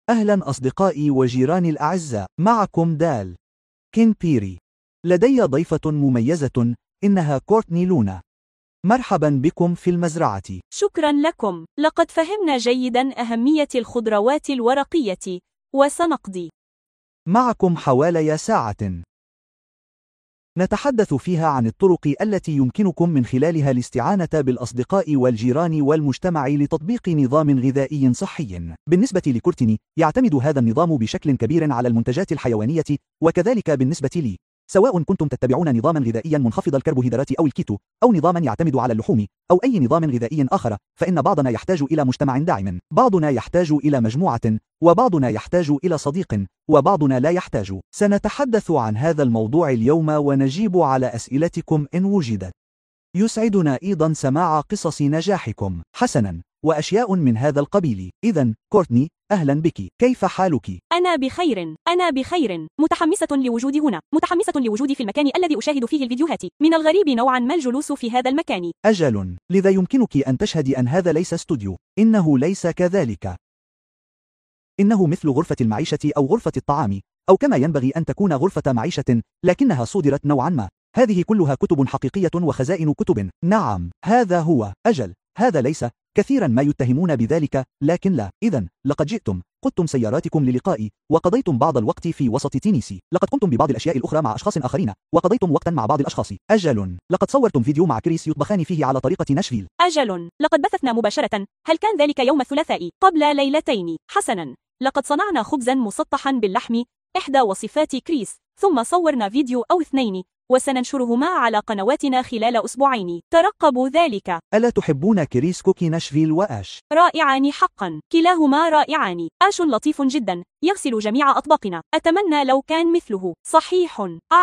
أهلا أصدقائي وجيراني الأعزاء، معكم دال كين بيري. لدي ضيفة مميزة، إنها كورتني لونا. مرحبا بكم في المزرعة. شكرا لكم، لقد فهمنا جيدا أهمية الخضروات الورقية، وسنقضي معكم حوالي ساعة نتحدث فيها عن الطرق التي يمكنكم من خلالها الاستعانة بالأصدقاء والجيران والمجتمع لتطبيق نظام غذائي صحي. بالنسبة لكورتني، يعتمد هذا النظام بشكل كبير على المنتجات الحيوانية، وكذلك بالنسبة لي. سواء كنتم تتبعون نظاما غذائيا منخفض الكربوهيدرات أو الكيتو، أو نظاما يعتمد على اللحوم، أو أي نظام غذائي آخر، فإن بعضنا يحتاج إلى مجتمع داعم، بعضنا يحتاج إلى مجموعة، وبعضنا يحتاج إلى صديق، وبعضنا لا يحتاج. سنتحدث عن هذا الموضوع اليوم ونجيب على أسئلتكم إن وجدت. يسعدنا أيضا سماع قصص نجاحكم. حسنا، وأشياء من هذا القبيل. إذن كورتني، أهلا بك، كيف حالك؟ أنا بخير، أنا بخير، متحمسة لوجودي هنا، متحمسة لوجودي في المكان الذي أشاهد فيه الفيديوهات. من الغريب نوعا ما الجلوس في هذا المكان. أجل، لذا يمكنك أن تشهدي أن هذا ليس استوديو. إنه ليس كذلك. إنه مثل غرفة المعيشة أو غرفة الطعام، أو كما ينبغي أن تكون غرفة معيشة، لكنها صودرت نوعا ما. هذه كلها كتب حقيقية وخزائن كتب. نعم، هذا هو. أجل، هذا ليس. كثيرا ما يتهمون بذلك، لكن لا. إذن لقد جئتم، قدتم سياراتكم للقائي، وقضيتم بعض الوقت في وسط تينيسي. لقد قمتم ببعض الأشياء الأخرى مع أشخاص آخرين، وقضيتم وقتا مع بعض الأشخاص. أجل، لقد صورتم فيديو مع كريس يطبخان فيه على طريقة ناشفيل. أجل، لقد بثثنا مباشرة. هل كان ذلك يوم الثلاثاء قبل ليلتين؟ حسنا، لقد صنعنا خبزا مسطحا باللحم، إحدى وصفات كريس، ثم صورنا فيديو أو اثنين، وسننشرهما على قنواتنا خلال أسبوعين. ترقبوا ذلك. ألا تحبون كريس كوكي ناشفيل وآش؟ رائعان حقا، كلاهما رائعان. آش لطيف جدا، يغسل جميع أطباقنا. أتمنى لو كان مثله. صحيح،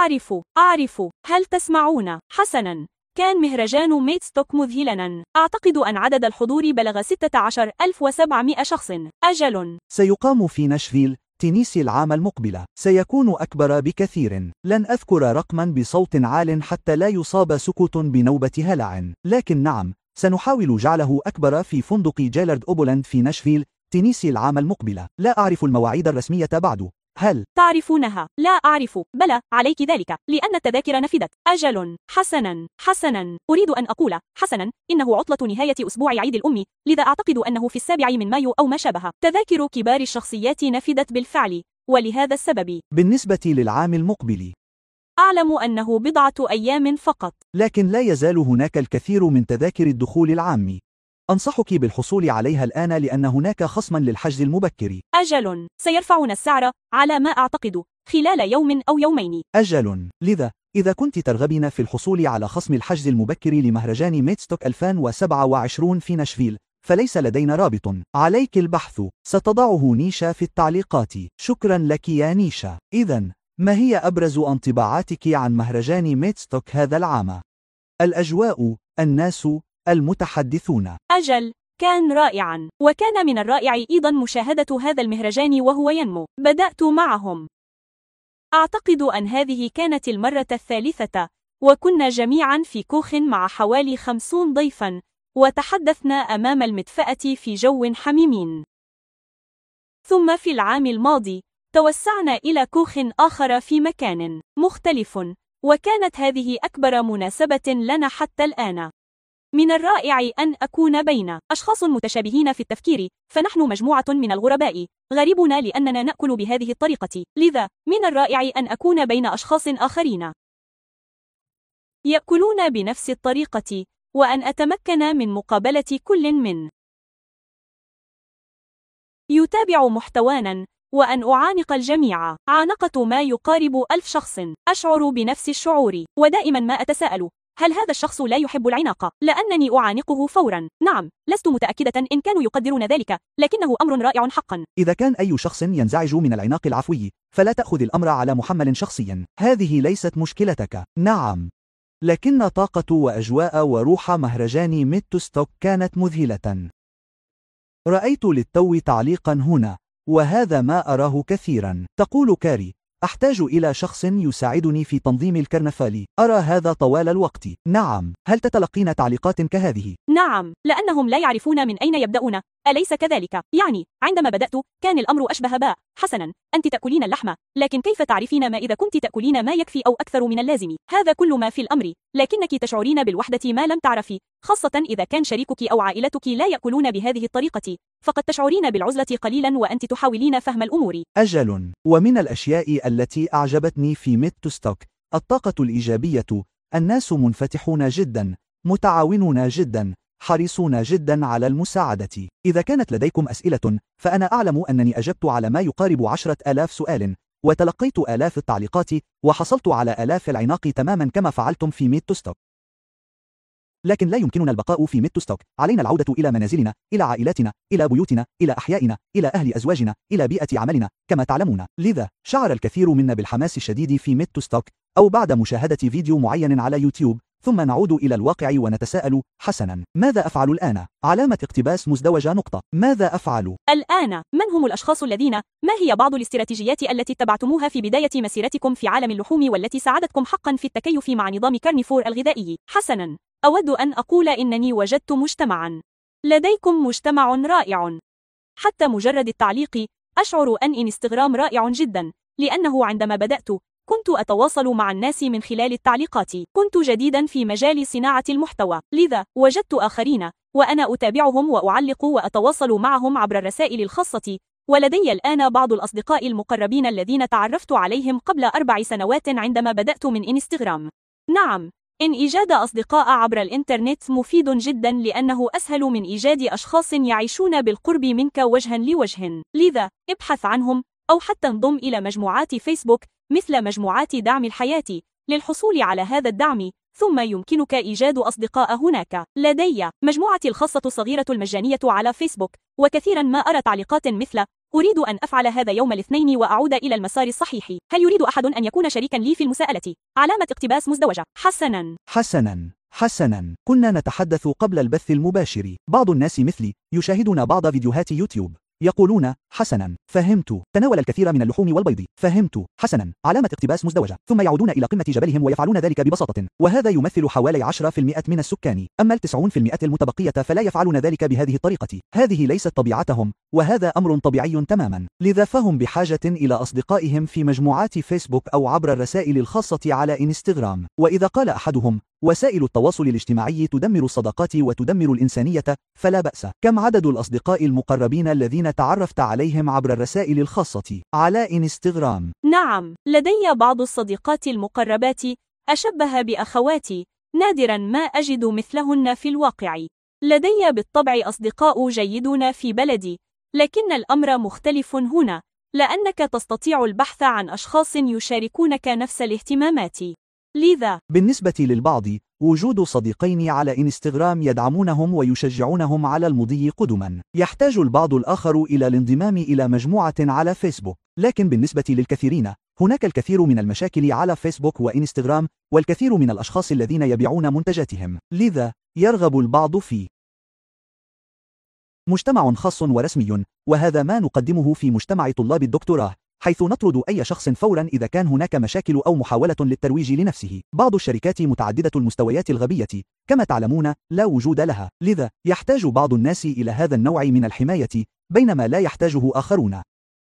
أعرف. هل تسمعون؟ حسنا، كان مهرجان ميدستوك مذهلا. أعتقد أن عدد الحضور بلغ 16,700 شخص. أجل، سيقام في ناشفيل تينيسي العام المقبل. سيكون أكبر بكثير. لن أذكر رقما بصوت عال حتى لا يصاب سكوت بنوبة هلع، لكن نعم، سنحاول جعله أكبر في فندق جيلارد أوبولاند في ناشفيل تينيسي العام المقبل. لا أعرف المواعيد الرسمية بعد. هل تعرفونها؟ لا أعرف. بلى، عليك ذلك، لأن التذاكر نفدت. أجل، حسنا، أريد أن أقول، حسنا، إنه عطلة نهاية أسبوع عيد الأم، لذا أعتقد أنه في 7 من مايو أو ما شابه. تذاكر كبار الشخصيات نفدت بالفعل، ولهذا السبب. بالنسبة للعام المقبل، أعلم أنه بضعة أيام فقط. لكن لا يزال هناك الكثير من تذاكر الدخول العام. أنصحك بالحصول عليها الآن لأن هناك خصما للحجز المبكر. أجل، سيرفعون السعر على ما أعتقد خلال يوم أو يومين. أجل، لذا إذا كنت ترغبين في الحصول على خصم الحجز المبكر لمهرجان ميدستوك 2027 في ناشفيل، فليس لدينا رابط. عليك البحث. ستضعه نيشا في التعليقات. شكرا لك يا نيشا. إذن، ما هي أبرز انطباعاتك عن مهرجان ميدستوك هذا العام؟ الأجواء، الناس، المتحدثون. أجل، كان رائعا، وكان من الرائع أيضا مشاهدة هذا المهرجان وهو ينمو. بدأت معهم. أعتقد أن هذه كانت المرة الثالثة، وكنا جميعا في كوخ مع حوالي 50 ضيفا، وتحدثنا أمام المدفأة في جو حميم. ثم في العام الماضي توسعنا إلى كوخ آخر في مكان مختلف، وكانت هذه أكبر مناسبة لنا حتى الآن. من الرائع أن أكون بين أشخاص متشابهين في التفكير، فنحن مجموعة من الغرباء، غريبون لأننا نأكل بهذه الطريقة، لذا من الرائع أن أكون بين أشخاص آخرين يأكلون بنفس الطريقة، وأن أتمكن من مقابلة كل من يتابع محتوانا، وأن أعانق الجميع. عانقت ما يقارب 1000 شخص. أشعر بنفس الشعور، ودائما ما أتساءل، هل هذا الشخص لا يحب العناق؟ لأنني أعانقه فورا. نعم، لست متأكدة إن كانوا يقدرون ذلك، لكنه أمر رائع حقا. إذا كان أي شخص ينزعج من العناق العفوي، فلا تأخذ الأمر على محمل شخصي. هذه ليست مشكلتك. نعم، لكن طاقة وأجواء وروح مهرجان ميدستوك كانت مذهلة. رأيت للتو تعليقا هنا، وهذا ما أراه كثيرا. تقول كاري، أحتاج إلى شخص يساعدني في تنظيم الكرنفال. أرى هذا طوال الوقت. نعم. هل تتلقين تعليقات كهذه؟ نعم، لأنهم لا يعرفون من أين يبدأون، أليس كذلك؟ يعني عندما بدأت كان الأمر أشبه باء. حسنا، أنت تأكلين اللحم، لكن كيف تعرفين ما إذا كنت تأكلين ما يكفي أو أكثر من اللازم؟ هذا كل ما في الأمر، لكنك تشعرين بالوحدة ما لم تعرفي، خاصة إذا كان شريكك أو عائلتك لا يأكلون بهذه الطريقة، فقد تشعرين بالعزلة قليلا وأنت تحاولين فهم الأمور. أجل. ومن الأشياء التي أعجبتني في ميت تو ستوك الطاقة الإيجابية. الناس منفتحون جدا، متعاونون جدا، حريصون جدا على المساعدة. إذا كانت لديكم أسئلة فأنا أعلم أنني أجبت على ما يقارب 10,000 سؤال، وتلقيت آلاف التعليقات، وحصلت على آلاف العناق تماما كما فعلتم في ميت تو ستوك. لكن لا يمكننا البقاء في ميت تو ستوك، علينا العودة إلى منازلنا، إلى عائلاتنا، إلى بيوتنا، إلى أحيائنا، إلى أهل أزواجنا، إلى بيئة عملنا، كما تعلمون. لذا شعر الكثير منا بالحماس الشديد في ميت تو ستوك أو بعد مشاهدة فيديو معين على يوتيوب، ثم نعود إلى الواقع ونتساءل: حسنا، ماذا أفعل الآن؟ علامة اقتباس مزدوجة نقطة. ماذا أفعل الآن؟ من هم الأشخاص الذين؟ ما هي بعض الاستراتيجيات التي اتبعتموها في بداية مسيرتكم في عالم اللحوم والتي ساعدتكم حقا في التكيف مع نظام كارنيفور الغذائي؟ حسنا، أود أن أقول إنني وجدت مجتمعا. لديكم مجتمع رائع. حتى مجرد التعليق أشعر أن إنستغرام رائع جدا، لأنه عندما بدأت كنت أتواصل مع الناس من خلال التعليقات. كنت جديدا في مجال صناعة المحتوى، لذا وجدت آخرين وأنا أتابعهم وأعلق وأتواصل معهم عبر الرسائل الخاصة. ولدي الآن بعض الأصدقاء المقربين الذين تعرفت عليهم قبل 4 سنوات عندما بدأت من إنستغرام. نعم، إن إيجاد أصدقاء عبر الإنترنت مفيد جدا لأنه أسهل من إيجاد أشخاص يعيشون بالقرب منك وجها لوجه. لذا ابحث عنهم أو حتى انضم إلى مجموعات فيسبوك مثل مجموعات دعم الحياة للحصول على هذا الدعم، ثم يمكنك إيجاد أصدقاء هناك. لدي مجموعتي الخاصة الصغيرة المجانية على فيسبوك، وكثيرا ما أرى تعليقات مثل: أريد أن أفعل هذا يوم الاثنين وأعود إلى المسار الصحيح. هل يريد أحد أن يكون شريكا لي في المساءلة؟ علامة اقتباس مزدوجة. حسنا، كنا نتحدث قبل البث المباشر. بعض الناس مثلي يشاهدون بعض فيديوهات يوتيوب، يقولون: حسنا، فهمت، تناول الكثير من اللحوم والبيض. فهمت، حسنا، علامة اقتباس مزدوجة. ثم يعودون إلى قمة جبلهم ويفعلون ذلك ببساطة، وهذا يمثل حوالي 10% من السكان. أما 90% المتبقية فلا يفعلون ذلك بهذه الطريقة. هذه ليست طبيعتهم، وهذا أمر طبيعي تماما. لذا فهم بحاجة إلى أصدقائهم في مجموعات فيسبوك أو عبر الرسائل الخاصة على إنستغرام. وإذا قال أحدهم: وسائل التواصل الاجتماعي تدمر الصداقات وتدمر الإنسانية، فلا بأس. كم عدد الأصدقاء المقربين الذين تعرفت عليهم عبر الرسائل الخاصة على إنستغرام؟ نعم، لدي بعض الصديقات المقربات أشبه بأخواتي، نادرا ما أجد مثلهن في الواقع. لدي بالطبع أصدقاء جيدون في بلدي، لكن الأمر مختلف هنا، لأنك تستطيع البحث عن أشخاص يشاركونك نفس الاهتمامات. لذا بالنسبة للبعض، وجود صديقين على إنستغرام يدعمونهم ويشجعونهم على المضي قدما. يحتاج البعض الآخر إلى الانضمام إلى مجموعة على فيسبوك، لكن بالنسبة للكثيرين هناك الكثير من المشاكل على فيسبوك وإنستغرام، والكثير من الأشخاص الذين يبيعون منتجاتهم. لذا يرغب البعض في مجتمع خاص ورسمي، وهذا ما نقدمه في مجتمع طلاب الدكتوراه، حيث نطرد أي شخص فورا إذا كان هناك مشاكل أو محاولة للترويج لنفسه. بعض الشركات متعددة المستويات الغبية كما تعلمون لا وجود لها، لذا يحتاج بعض الناس إلى هذا النوع من الحماية بينما لا يحتاجه آخرون.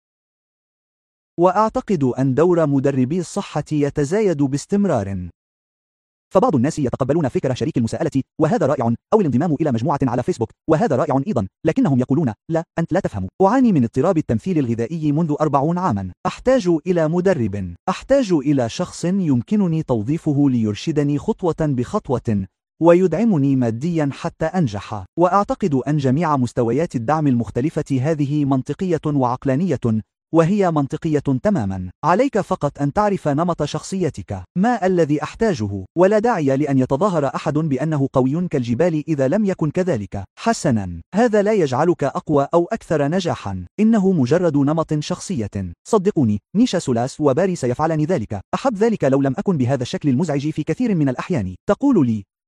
وأعتقد أن دور مدربي الصحة يتزايد باستمرار. فبعض الناس يتقبلون فكرة شريك المساءلة، وهذا رائع، أو الانضمام إلى مجموعة على فيسبوك، وهذا رائع أيضا، لكنهم يقولون: لا، أنت لا تفهم. أعاني من اضطراب التمثيل الغذائي منذ 40 عاما. أحتاج إلى مدرب، أحتاج إلى شخص يمكنني توظيفه ليرشدني خطوة بخطوة ويدعمني ماديا حتى أنجح. وأعتقد أن جميع مستويات الدعم المختلفة هذه منطقية وعقلانية، وهي منطقية تماما. عليك فقط أن تعرف نمط شخصيتك، ما الذي أحتاجه، ولا داعي لأن يتظاهر أحد بأنه قوي كالجبال إذا لم يكن كذلك. حسنا، هذا لا يجعلك أقوى أو أكثر نجاحا، إنه مجرد نمط شخصية. صدقوني، نيشا سولاس وباري سيفعلان ذلك. أحب ذلك لو لم أكن بهذا الشكل المزعج في كثير من الأحيان. تقول لي: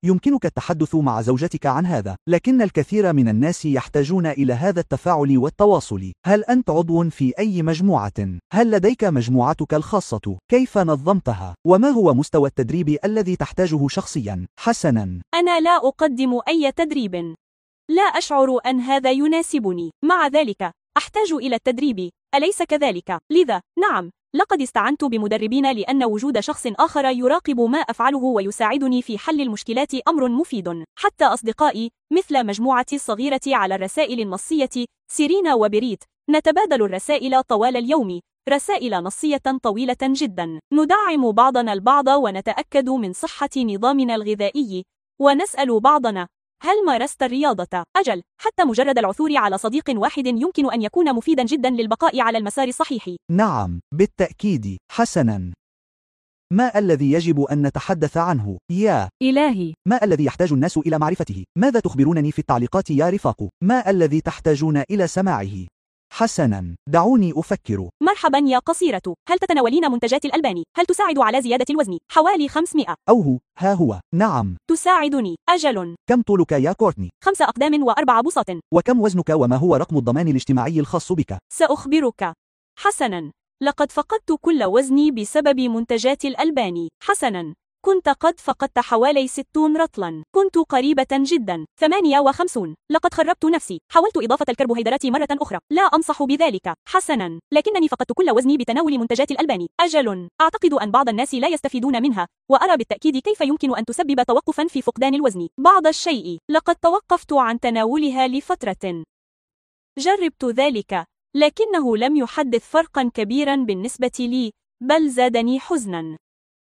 يمكنك التحدث مع زوجتك عن هذا، لكن الكثير من الناس يحتاجون إلى هذا التفاعل والتواصل. هل أنت عضو في أي مجموعة؟ هل لديك مجموعتك الخاصة؟ كيف نظمتها؟ وما هو مستوى التدريب الذي تحتاجه شخصيا؟ حسنا. أنا لا أقدم أي تدريب. لا أشعر أن هذا يناسبني. مع ذلك أحتاج إلى التدريب، أليس كذلك؟ لذا نعم، لقد استعنت بمدربين لأن وجود شخص آخر يراقب ما أفعله ويساعدني في حل المشكلات أمر مفيد. حتى أصدقائي مثل مجموعتي الصغيرة على الرسائل النصية سيرينا وبريت نتبادل الرسائل طوال اليوم، رسائل نصية طويلة جدا. ندعم بعضنا البعض ونتأكد من صحة نظامنا الغذائي، ونسأل بعضنا: هل مارست الرياضة؟ أجل، حتى مجرد العثور على صديق واحد يمكن أن يكون مفيدا جدا للبقاء على المسار الصحيح. نعم، بالتأكيد. حسنا. ما الذي يجب أن نتحدث عنه؟ يا إلهي، ما الذي يحتاج الناس إلى معرفته؟ ماذا تخبرونني في التعليقات يا رفاق؟ ما الذي تحتاجون إلى سماعه؟ حسنا، دعوني أفكر. مرحبا يا قصيرة، هل تتناولين منتجات الألبان؟ هل تساعد على زيادة الوزن؟ حوالي 500. أوه، ها هو. نعم. تساعدني. أجل. كم طولك يا كورتني؟ 5 أقدام و4 بساط. وكم وزنك وما هو رقم الضمان الاجتماعي الخاص بك؟ سأخبرك. حسنا، لقد فقدت كل وزني بسبب منتجات الألبان. حسنا، كنت قد فقدت حوالي 60 رطلا. كنت قريبة جدا. 58. لقد خربت نفسي. حاولت إضافة الكربوهيدرات مرة أخرى. لا أنصح بذلك. حسنا، لكنني فقدت كل وزني بتناول منتجات الألبان. أجل، أعتقد أن بعض الناس لا يستفيدون منها، وأرى بالتأكيد كيف يمكن أن تسبب توقفا في فقدان الوزن. بعض الشيء. لقد توقفت عن تناولها لفترة. جربت ذلك، لكنه لم يحدث فرقا كبيرا بالنسبة لي، بل زادني حزنا.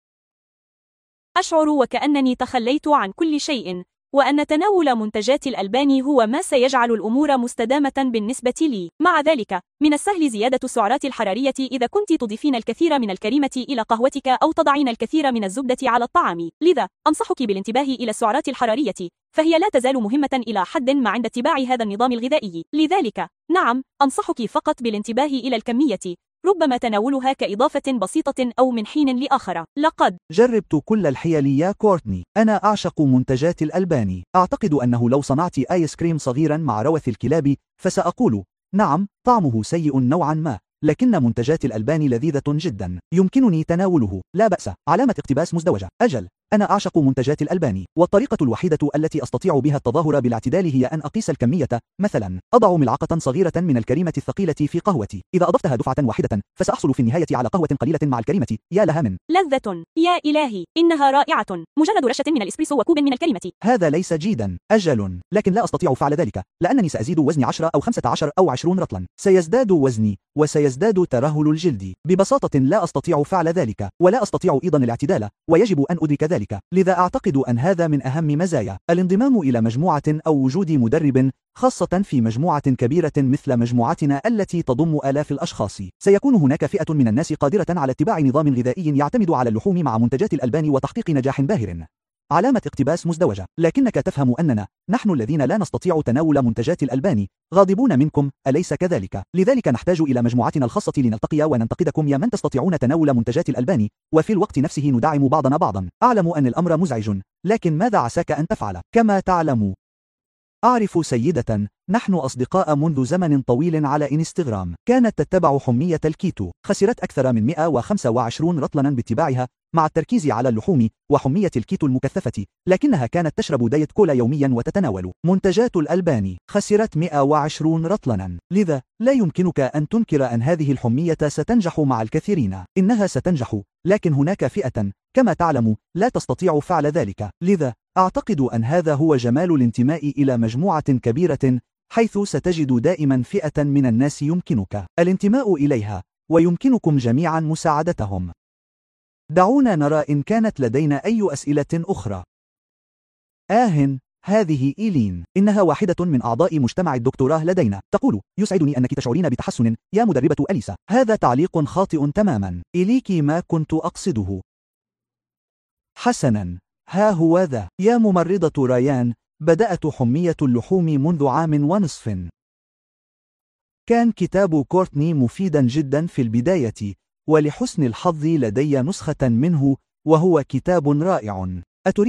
أشعر وكأنني تخليت عن كل شيء، وأن تناول منتجات الألبان هو ما سيجعل الأمور مستدامة بالنسبة لي. مع ذلك، من السهل زيادة السعرات الحرارية إذا كنت تضيفين الكثير من الكريمة إلى قهوتك أو تضعين الكثير من الزبدة على الطعام. لذا، أنصحك بالانتباه إلى السعرات الحرارية، فهي لا تزال مهمة إلى حد ما عند اتباع هذا النظام الغذائي. لذلك، نعم، أنصحك فقط بالانتباه إلى الكمية، ربما تناولها كإضافة بسيطة أو من حين لآخر. لقد جربت كل الحيل يا كورتني. أنا أعشق منتجات الألبان. أعتقد أنه لو صنعت آيس كريم صغيرا مع روث الكلاب فسأقول: نعم، طعمه سيء نوعا ما، لكن منتجات الألبان لذيذة جدا، يمكنني تناوله، لا بأس. علامة اقتباس مزدوجة. أجل، أنا أعشق منتجات الألبان، والطريقة الوحيدة التي أستطيع بها التظاهر بالاعتدال هي أن أقيس الكمية. مثلا، أضع ملعقة صغيرة من الكريمة الثقيلة في قهوتي. إذا أضفتها دفعة واحدة فسأحصل في النهاية على قهوة قليلة مع الكريمة. يا لها من لذة. يا إلهي، إنها رائعة. مجرد رشة من الإسبريسو وكوب من الكريمة. هذا ليس جيدا. أجل، لكن لا أستطيع فعل ذلك، لأنني سأزيد وزني 10 أو 15 أو 20 رطلا. سيزداد وزني، وسيزداد ترهل الجلد. ببساطة لا أستطيع فعل ذلك، ولا أستطيع أيضا الاعتدال، ويجب أن أدرك ذلك. لذا أعتقد أن هذا من أهم مزايا الانضمام إلى مجموعة أو وجود مدرب، خاصة في مجموعة كبيرة مثل مجموعتنا التي تضم آلاف الأشخاص. سيكون هناك فئة من الناس قادرة على اتباع نظام غذائي يعتمد على اللحوم مع منتجات الألبان وتحقيق نجاح باهر. علامة اقتباس مزدوجة. لكنك تفهم أننا، نحن الذين لا نستطيع تناول منتجات الألبان، غاضبون منكم، أليس كذلك؟ لذلك نحتاج إلى مجموعتنا الخاصة لنلتقي وننتقدكم يا من تستطيعون تناول منتجات الألبان، وفي الوقت نفسه ندعم بعضنا بعضا. أعلم أن الأمر مزعج، لكن ماذا عساك أن تفعل؟ كما تعلم، أعرف سيدة، نحن أصدقاء منذ زمن طويل على إنستغرام. كانت تتبع حمية الكيتو، خسرت أكثر من 125 رطلا باتباعها، مع التركيز على اللحوم وحمية الكيتو المكثفة، لكنها كانت تشرب دايت كولا يوميا وتتناول منتجات الألبان. خسرت 120 رطلا. لذا لا يمكنك أن تنكر أن هذه الحمية ستنجح مع الكثيرين. إنها ستنجح، لكن هناك فئة، كما تعلم، لا تستطيع فعل ذلك. لذا أعتقد أن هذا هو جمال الانتماء إلى مجموعة كبيرة، حيث ستجد دائما فئة من الناس يمكنك الانتماء إليها، ويمكنكم جميعا مساعدتهم. دعونا نرى إن كانت لدينا أي أسئلة أخرى. هذه إيلين، إنها واحدة من أعضاء مجتمع الدكتوراه لدينا، تقول: يسعدني أنك تشعرين بتحسن يا مدربة أليسا. هذا تعليق خاطئ تماما، إليك ما كنت أقصده. حسنا، ها هو ذا. يا ممرضة ريان، بدأت حمية اللحوم منذ عام ونصف. كان كتاب كورتني مفيدا جدا في البداية، ولحسن الحظ لدي نسخة منه، وهو كتاب رائع. أترين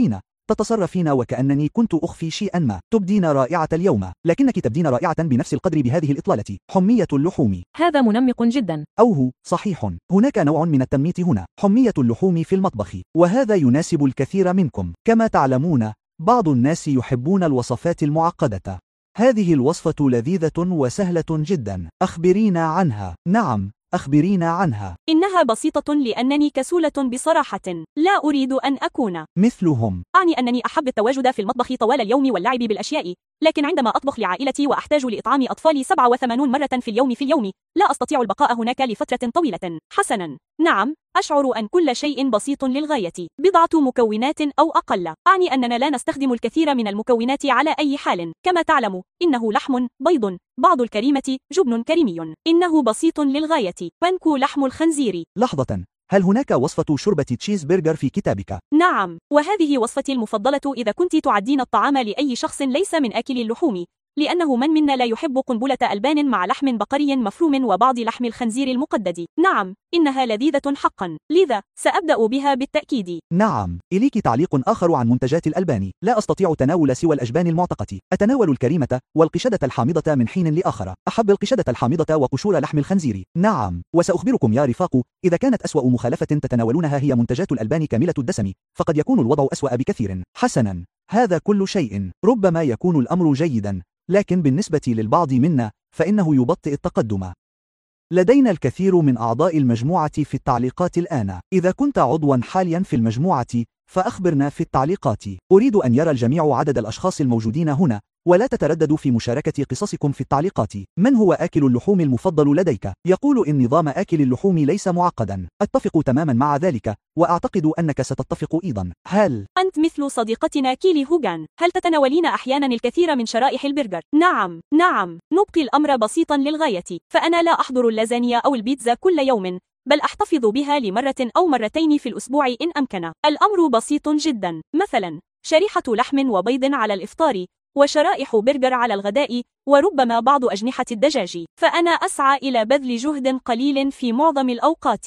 تتصرفين وكأنني كنت أخفي شيئا ما. تبدين رائعة اليوم، لكنك تبدين رائعة بنفس القدر بهذه الإطلالة. حمية اللحوم. هذا منمق جدا. أوه، صحيح. هناك نوع من التنميط هنا. حمية اللحوم في المطبخ، وهذا يناسب الكثير منكم. كما تعلمون، بعض الناس يحبون الوصفات المعقدة. هذه الوصفة لذيذة وسهلة جدا. أخبرينا عنها. نعم، أخبرينا عنها. إنها بسيطة لأنني كسولة بصراحة. لا أريد أن أكون مثلهم. أعني أنني أحب التواجد في المطبخ طوال اليوم واللعب بالأشياء، لكن عندما أطبخ لعائلتي وأحتاج لإطعام أطفالي 87 مرة في اليوم لا أستطيع البقاء هناك لفترة طويلة. حسنا، نعم، أشعر أن كل شيء بسيط للغاية. بضعة مكونات أو أقل. أعني أننا لا نستخدم الكثير من المكونات على أي حال. كما تعلم، إنه لحم، بيض، بعض الكريمة، جبن كريمي. إنه بسيط للغاية. بانكو لحم الخنزير. لحظة، هل هناك وصفة شوربة تشيز برجر في كتابك؟ نعم، وهذه وصفتي المفضلة إذا كنت تعدين الطعام لأي شخص ليس من آكل اللحوم، لأنه من منا لا يحب قنبلة ألبان مع لحم بقري مفروم وبعض لحم الخنزير المقدد. نعم، إنها لذيذة حقا، لذا سأبدأ بها بالتأكيد. نعم، إليك تعليق آخر عن منتجات الألبان. لا أستطيع تناول سوى الأجبان المعتقة. أتناول الكريمة والقشدة الحامضة من حين لآخر. أحب القشدة الحامضة وقشور لحم الخنزير. نعم، وسأخبركم يا رفاق، إذا كانت أسوأ مخالفة تتناولونها هي منتجات الألبان كاملة الدسم، فقد يكون الوضع أسوأ بكثير. حسنا، هذا كل شيء. ربما يكون الأمر جيدا، لكن بالنسبة للبعض منا فإنه يبطئ التقدم. لدينا الكثير من أعضاء المجموعة في التعليقات الآن. إذا كنت عضوا حاليا في المجموعة فأخبرنا في التعليقات. أريد أن يرى الجميع عدد الأشخاص الموجودين هنا، ولا تترددوا في مشاركة قصصكم في التعليقات. من هو آكل اللحوم المفضل لديك؟ يقول إن نظام آكل اللحوم ليس معقدا. أتفق تماما مع ذلك، وأعتقد أنك ستتفق أيضا. هل أنت مثل صديقتنا كيلي هوغان؟ هل تتناولين أحيانا الكثير من شرائح البرجر؟ نعم، نعم، نبقي الأمر بسيطا للغاية. فأنا لا أحضر اللازانيا أو البيتزا كل يوم، بل أحتفظ بها لمرة أو مرتين في الأسبوع إن أمكن. الأمر بسيط جدا، مثلا شريحة لحم وبيض على الإفطار، وشرائح برجر على الغداء، وربما بعض أجنحة الدجاج. فأنا أسعى إلى بذل جهد قليل في معظم الأوقات.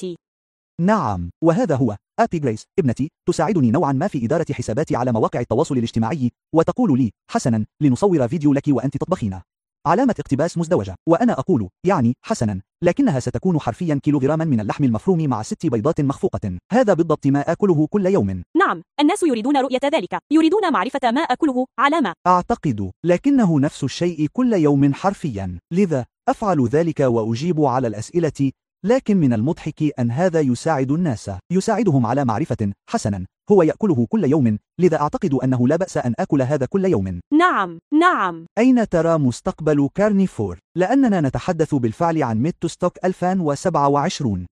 نعم، وهذا هو. أبي جريس ابنتي تساعدني نوعا ما في إدارة حساباتي على مواقع التواصل الاجتماعي، وتقول لي: حسنا، لنصور فيديو لك وأنت تطبخين. علامة اقتباس مزدوجة. وأنا أقول: يعني حسنا، لكنها ستكون حرفيا كيلوغراما من اللحم المفروم مع 6 بيضات مخفوقة. هذا بالضبط ما آكله كل يوم. نعم، الناس يريدون رؤية ذلك، يريدون معرفة ما أكله. علامة. أعتقد، لكنه نفس الشيء كل يوم حرفيا، لذا أفعل ذلك وأجيب على الأسئلة. لكن من المضحك أن هذا يساعد الناس، يساعدهم على معرفة. حسنا، هو يأكله كل يوم، لذا أعتقد أنه لا بأس أن آكل هذا كل يوم. نعم، نعم. أين ترى مستقبل كارنيفور؟ لأننا نتحدث بالفعل عن ميد تو ستوك 2027.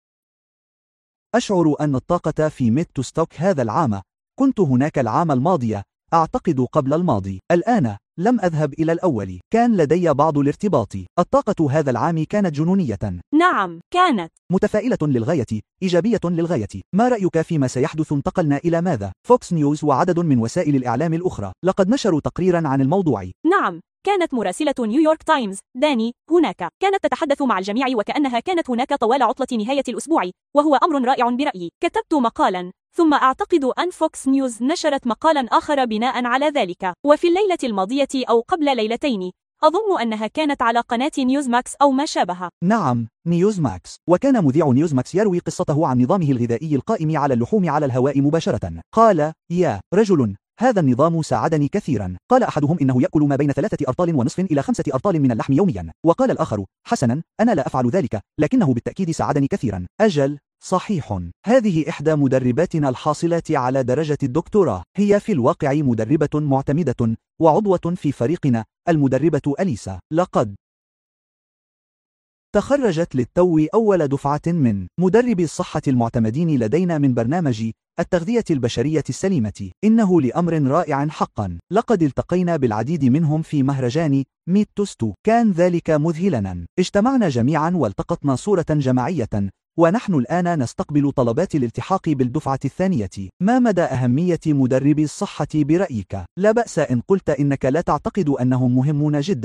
أشعر أن الطاقة في ميد تو ستوك هذا العام. كنت هناك العام الماضي، أعتقد قبل الماضي. الآن لم أذهب إلى الأول. كان لدي بعض الارتباط. الطاقة هذا العام كانت جنونية. نعم، كانت متفائلة للغاية، إيجابية للغاية. ما رأيك فيما سيحدث؟ انتقلنا إلى ماذا؟ فوكس نيوز وعدد من وسائل الإعلام الأخرى لقد نشروا تقريرا عن الموضوع. نعم، كانت مراسلة نيويورك تايمز داني هناك، كانت تتحدث مع الجميع وكأنها كانت هناك طوال عطلة نهاية الأسبوع، وهو أمر رائع برأيي. كتبت مقالا، ثم أعتقد أن فوكس نيوز نشرت مقالا آخر بناء على ذلك. وفي الليلة الماضية أو قبل ليلتين، أظن أنها كانت على قناة نيوز ماكس أو ما شابه. نعم، نيوز ماكس. وكان مذيع نيوز ماكس يروي قصته عن نظامه الغذائي القائم على اللحوم على الهواء مباشرة. قال: يا رجل، هذا النظام ساعدني كثيرا. قال أحدهم إنه يأكل ما بين 3.5 أرطال إلى 5 أرطال من اللحم يوميا. وقال الآخر: حسنا، أنا لا أفعل ذلك، لكنه بالتأكيد ساعدني كثيرا. أجل، صحيح. هذه إحدى مدرباتنا الحاصلات على درجة الدكتوراه. هي في الواقع مدربة معتمدة وعضوة في فريقنا، المدربة أليسا. لقد تخرجت للتو أول دفعة من مدربي الصحة المعتمدين لدينا من برنامج التغذية البشرية السليمة. إنه لأمر رائع حقا. لقد التقينا بالعديد منهم في مهرجان ميد تو ستو. كان ذلك مذهلا. اجتمعنا جميعا والتقطنا صورة جماعية، ونحن الآن نستقبل طلبات الالتحاق بالدفعة الثانية. ما مدى أهمية مدربي الصحة برأيك؟ لا بأس إن قلت إنك لا تعتقد أنهم مهمون جدا،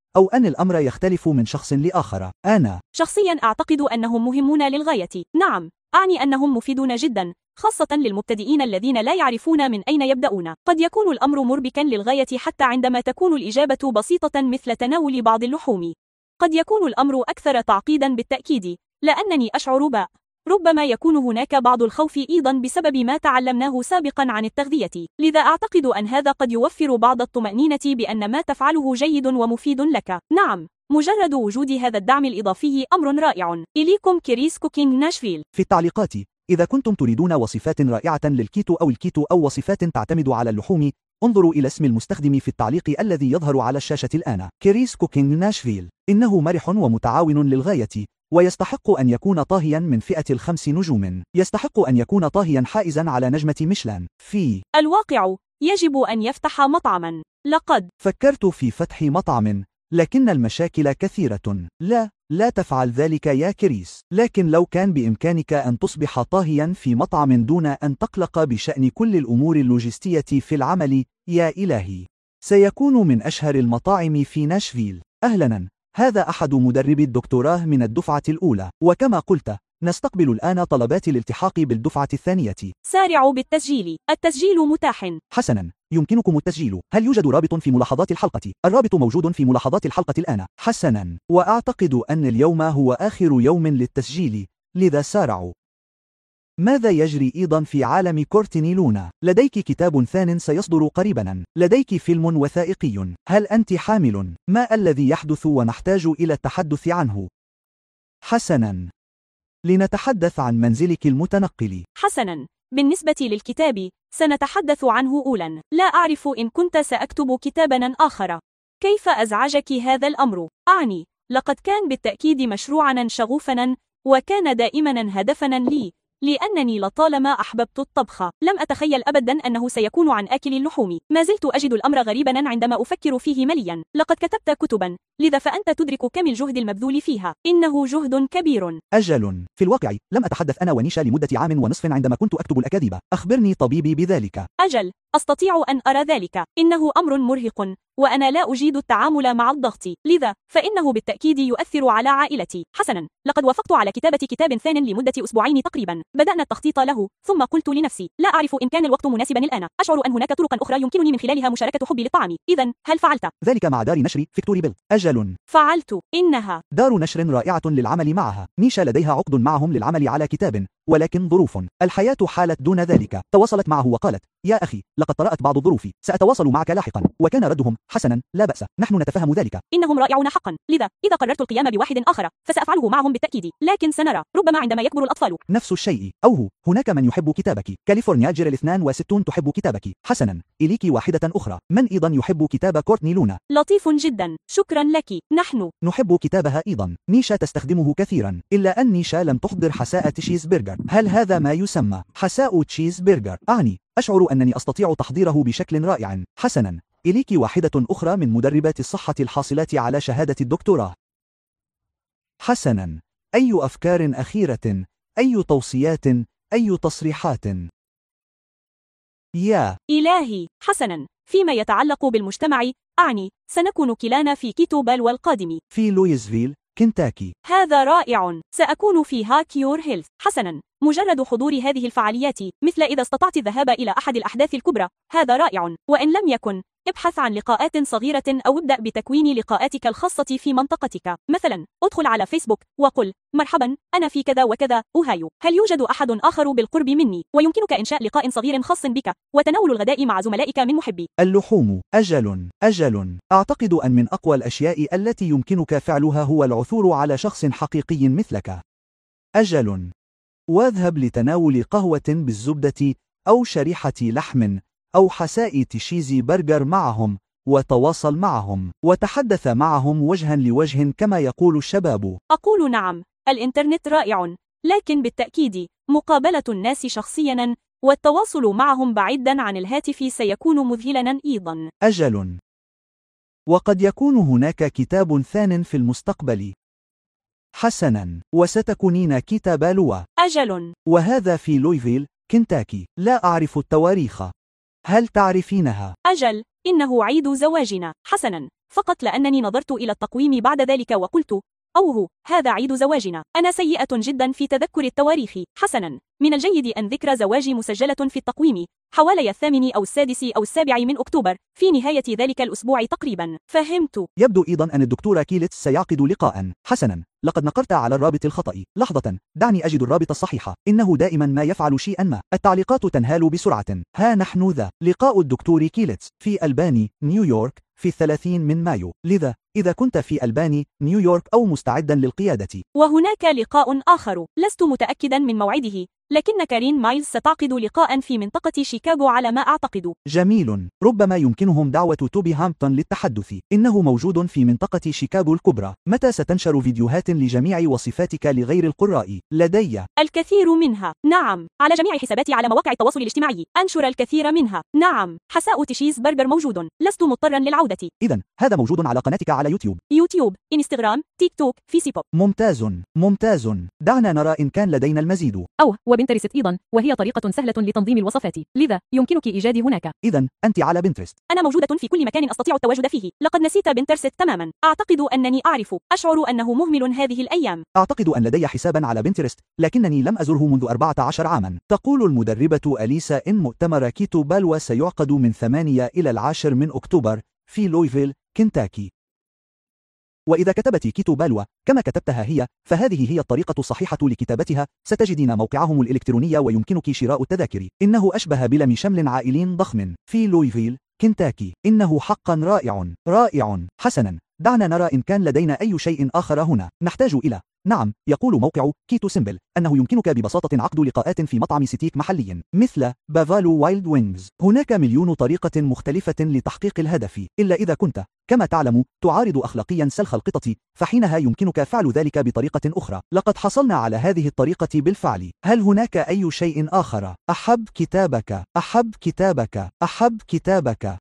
أو أن الأمر يختلف من شخص لآخر؟ أنا شخصيا أعتقد أنهم مهمون للغاية. نعم، أعني أنهم مفيدون جدا، خاصة للمبتدئين الذين لا يعرفون من أين يبدأون. قد يكون الأمر مربكا للغاية حتى عندما تكون الإجابة بسيطة مثل تناول بعض اللحوم. قد يكون الأمر أكثر تعقيدا بالتأكيد، لأنني أشعر ربما يكون هناك بعض الخوف أيضا بسبب ما تعلمناه سابقا عن التغذية، لذا أعتقد أن هذا قد يوفر بعض الطمأنينة بأن ما تفعله جيد ومفيد لك. نعم، مجرد وجود هذا الدعم الإضافي أمر رائع. إليكم كريس كوكينج ناشفيل. في التعليقات: إذا كنتم تريدون وصفات رائعة للكيتو أو الكيتو أو وصفات تعتمد على اللحوم، انظروا إلى اسم المستخدم في التعليق الذي يظهر على الشاشة الآن. كريس كوكينج ناشفيل. إنه مرح ومتعاون للغاية، ويستحق أن يكون طاهيا من فئة ال5 نجوم. يستحق أن يكون طاهيا حائزا على نجمة ميشلان. في الواقع يجب أن يفتح مطعما. لقد فكرت في فتح مطعم، لكن المشاكل كثيرة. لا تفعل ذلك يا كريس. لكن لو كان بإمكانك أن تصبح طاهيا في مطعم دون أن تقلق بشأن كل الأمور اللوجستية في العمل، يا إلهي، سيكون من أشهر المطاعم في ناشفيل. أهلا، هذا أحد مدربي الدكتوراه من الدفعة الأولى، وكما قلت نستقبل الآن طلبات الالتحاق بالدفعة الثانية. سارعوا بالتسجيل. التسجيل متاح. حسنا، يمكنكم التسجيل. هل يوجد رابط في ملاحظات الحلقة؟ الرابط موجود في ملاحظات الحلقة الآن. حسنا، وأعتقد أن اليوم هو آخر يوم للتسجيل، لذا سارعوا. ماذا يجري أيضا في عالم كورتني لونا؟ لديك كتاب ثان سيصدر قريبا. لديك فيلم وثائقي. هل أنت حامل؟ ما الذي يحدث ونحتاج إلى التحدث عنه؟ حسنا، لنتحدث عن منزلك المتنقل. حسنا، بالنسبة للكتاب سنتحدث عنه أولا. لا أعرف إن كنت سأكتب كتابا آخر. كيف أزعجك هذا الأمر؟ أعني لقد كان بالتأكيد مشروعا شغوفا، وكان دائما هدفا لي، لأنني لطالما أحببت الطبخ. لم أتخيل أبدا أنه سيكون عن آكل اللحوم. ما زلت أجد الأمر غريبا عندما أفكر فيه مليا. لقد كتبت كتبا، لذا فأنت تدرك كم الجهد المبذول فيها. إنه جهد كبير. أجل، في الواقع لم أتحدث أنا ونيشا لمدة عام ونصف عندما كنت أكتب الأكاذيب. أخبرني طبيبي بذلك. أجل، أستطيع أن أرى ذلك. إنه أمر مرهق، وأنا لا أجيد التعامل مع الضغط، لذا فإنه بالتأكيد يؤثر على عائلتي. حسنا، لقد وافقت على كتابة كتاب ثان لمدة أسبوعين تقريبا. بدأنا التخطيط له، ثم قلت لنفسي لا أعرف إن كان الوقت مناسبا الآن. أشعر أن هناك طرقا أخرى يمكنني من خلالها مشاركة حبي للطعام. إذن هل فعلت ذلك مع دار نشر فيكتوري بيلت؟ أجل، فعلت. إنها دار نشر رائعة للعمل معها. نيشا لديها عقد معهم للعمل على كتاب، ولكن ظروف الحياة حالت دون ذلك. تواصلت معه وقالت: يا أخي، لقد طرأت بعض الظروف، سأتواصل معك لاحقا. وكان ردهم: حسنا، لا بأس، نحن نتفهم ذلك. إنهم رائعون حقا، لذا إذا قررت القيام بواحد آخر فسأفعله معهم بالتأكيد. لكن سنرى، ربما عندما يكبر الأطفال. نفس الشيء. أوه، هناك من يحب كتابك. كاليفورنيا جيرل 62 تحب كتابك. حسنا، إليك واحدة أخرى. من أيضا يحب كتاب كورتني لونا؟ لطيف جدا، شكرا لك. نحن نحب كتابها أيضا. نيشا تستخدمه كثيرا، إلا أن نيشا لم تحضر حساء تشيز برجر. هل هذا ما يسمى حساء تشيز برجر؟ أعني أشعر أنني أستطيع تحضيره بشكل رائع. حسنا، إليك واحدة أخرى من مدربات الصحة الحاصلات على شهادة الدكتوراه. حسنا، أي أفكار أخيرة؟ أي توصيات؟ أي تصريحات؟ يا إلهي. حسنا، فيما يتعلق بالمجتمع، أعني سنكون كلانا في كيتو بالو القادم في لويسفيل، كنتاكي. هذا رائع. سأكون في هاكيور هيلث. حسنا، مجرد حضور هذه الفعاليات، مثل إذا استطعت الذهاب إلى أحد الأحداث الكبرى، هذا رائع. وإن لم يكن، ابحث عن لقاءات صغيرة أو ابدأ بتكوين لقاءاتك الخاصة في منطقتك. مثلا، ادخل على فيسبوك وقل: مرحبا، أنا في كذا وكذا، أوهايو. هل يوجد أحد آخر بالقرب مني؟ ويمكنك إنشاء لقاء صغير خاص بك، وتناول الغداء مع زملائك من محبي اللحوم. أجل، أعتقد أن من أقوى الأشياء التي يمكنك فعلها هو العثور على شخص حقيقي مثلك. أجل، واذهب لتناول قهوة بالزبدة أو شريحة لحم أو حساء تشيز برجر معهم، وتواصل معهم وتحدث معهم وجها لوجه كما يقول الشباب. أقول نعم، الإنترنت رائع، لكن بالتأكيد مقابلة الناس شخصيا والتواصل معهم بعيدا عن الهاتف سيكون مذهلا أيضا. أجل، وقد يكون هناك كتاب ثان في المستقبل. حسنا، وستكونين كتاب لوا. أجل، وهذا في لويفيل، كنتاكي. لا أعرف التواريخ. هل تعرفينها؟ أجل، إنه عيد زواجنا. حسنا، فقط لأنني نظرت إلى التقويم بعد ذلك وقلت: أوه، هذا عيد زواجنا. أنا سيئة جدا في تذكر التواريخ. حسنا، من الجيد أن ذكرى زواجي مسجلة في التقويم حوالي 8 أو 6 أو 7 من أكتوبر في نهاية ذلك الأسبوع تقريبا. فهمت. يبدو أيضا أن الدكتور كيليتس سيعقد لقاء. حسنا، لقد نقرت على الرابط الخطأ. لحظة، دعني أجد الرابط الصحيح. إنه دائما ما يفعل شيئا ما. التعليقات تنهال بسرعة. ها نحن ذا. لقاء الدكتور كيليتس في ألباني، نيويورك، في 30 من مايو. لذا إذا كنت في ألباني، نيويورك أو مستعدا للقيادة. وهناك لقاء آخر لست متأكدا من موعده، لكن كارين مايلز ستعقد لقاء في منطقة شيكاغو على ما أعتقد. جميل، ربما يمكنهم دعوة توبي هامبتون للتحدث. إنه موجود في منطقة شيكاغو الكبرى. متى ستنشر فيديوهات لجميع وصفاتك لغير القراء؟ لدي الكثير منها. نعم، على جميع حساباتي على مواقع التواصل الاجتماعي أنشر الكثير منها. نعم، حساء تشيز برجر موجود. لست مضطرا للعودة. إذن هذا موجود على قناتك على يوتيوب، إنستغرام، تيك توك، فيسبوك. ممتاز، ممتاز. دعنا نرى إن كان لدينا المزيد. وبنترست أيضا، وهي طريقة سهلة لتنظيم الوصفات، لذا يمكنك إيجاد هناك. إذن أنت على بنترست. أنا موجودة في كل مكان أستطيع التواجد فيه. لقد نسيت بنترست تماما. أعتقد أنني أشعر أنه مهمل هذه الأيام. أعتقد أن لدي حسابا على بنترست، لكنني لم أزره منذ 14 عاما. تقول المدربة أليسا إن مؤتمر كيتو بالوا سيعقد من 8 إلى 10 من أكتوبر في لويفيل، كنتاكي. وإذا كتبت كيتو بالوا كما كتبتها هي، فهذه هي الطريقة الصحيحة لكتابتها. ستجدين موقعهم الإلكتروني ويمكنك شراء التذاكر. إنه أشبه بلم شمل عائلي ضخم في لويفيل، كنتاكي. إنه حقا رائع، رائع. حسنا، دعنا نرى إن كان لدينا أي شيء آخر هنا. نحتاج إلى نعم، يقول موقع كيتو سيمبل أنه يمكنك ببساطة عقد لقاءات في مطعم ستيك محلي مثل بافالو وايلد وينجز. هناك مليون طريقة مختلفة لتحقيق الهدف، إلا إذا كنت كما تعلم تعارض أخلاقيا سلخ القطط، فحينها يمكنك فعل ذلك بطريقة أخرى. لقد حصلنا على هذه الطريقة بالفعل. هل هناك أي شيء آخر؟ أحب كتابك، أحب كتابك، أحب كتابك.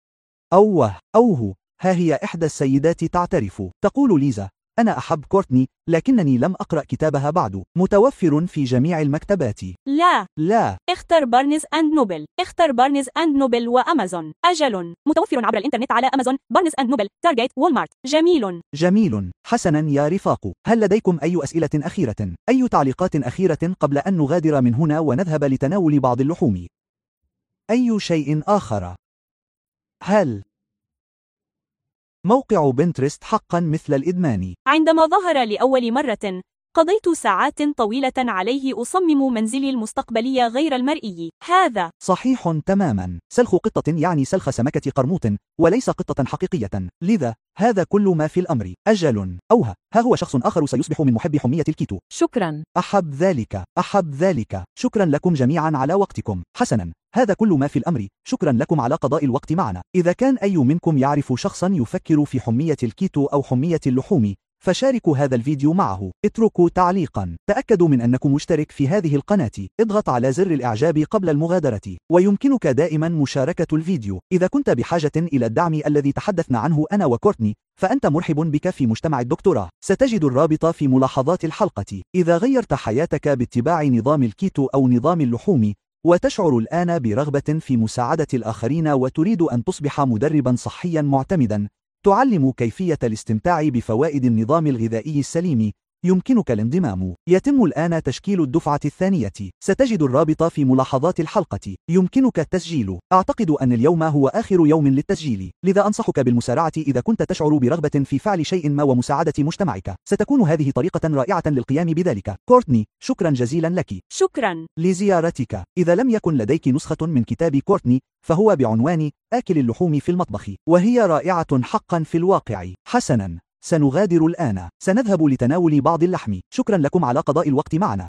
أوه، ها هي إحدى السيدات تعترف. تقول ليزا: أنا أحب كورتني، لكنني لم أقرأ كتابها بعد. متوفر في جميع المكتبات. لا. اختر بارنز أند نوبل. اختر بارنز أند نوبل وأمازون. أجل، متوفر عبر الإنترنت على أمازون، بارنز أند نوبل، تارجت، وولمارت. جميل. حسنا يا رفاق، هل لديكم أي أسئلة أخيرة؟ أي تعليقات أخيرة قبل أن نغادر من هنا ونذهب لتناول بعض اللحوم؟ أي شيء آخر؟ هل موقع بنترست حقا مثل الإدمان؟ عندما ظهر لأول مرة، قضيت ساعات طويلة عليه أصمم منزلي المستقبلي غير المرئي. هذا صحيح تماما. سلخ قطة يعني سلخ سمكة قرموط، وليس قطة حقيقية. لذا هذا كل ما في الأمر. أجل، ها هو شخص آخر سيصبح من محبي حمية الكيتو. شكرا. أحب ذلك. شكرا لكم جميعا على وقتكم. حسنا، هذا كل ما في الأمر. شكرا لكم على قضاء الوقت معنا. إذا كان أي منكم يعرف شخصا يفكر في حمية الكيتو أو حمية اللحوم، فشاركوا هذا الفيديو معه. اتركوا تعليقا. تأكدوا من أنكم مشترك في هذه القناة. اضغط على زر الإعجاب قبل المغادرة. ويمكنك دائما مشاركة الفيديو. إذا كنت بحاجة إلى الدعم الذي تحدثنا عنه أنا وكورتني، فأنت مرحب بك في مجتمع الدكتوراه. ستجد الرابط في ملاحظات الحلقة. إذا غيرت حياتك باتباع نظام الكيتو أو نظام اللحوم، وتشعر الآن برغبة في مساعدة الآخرين وتريد أن تصبح مدربا صحيا معتمدا تعلم كيفية الاستمتاع بفوائد النظام الغذائي السليم، يمكنك الانضمام. يتم الآن تشكيل الدفعة الثانية. ستجد الرابط في ملاحظات الحلقة. يمكنك التسجيل. أعتقد أن اليوم هو آخر يوم للتسجيل، لذا أنصحك بالمسارعة إذا كنت تشعر برغبة في فعل شيء ما ومساعدة مجتمعك. ستكون هذه طريقة رائعة للقيام بذلك. كورتني، شكرا جزيلا لك. شكرا لزيارتك. إذا لم يكن لديك نسخة من كتاب كورتني، فهو بعنوان آكل اللحوم في المطبخ، وهي رائعة حقا في الواقع. حسنا، سنغادر الآن. سنذهب لتناول بعض اللحم. شكرا لكم على قضاء الوقت معنا.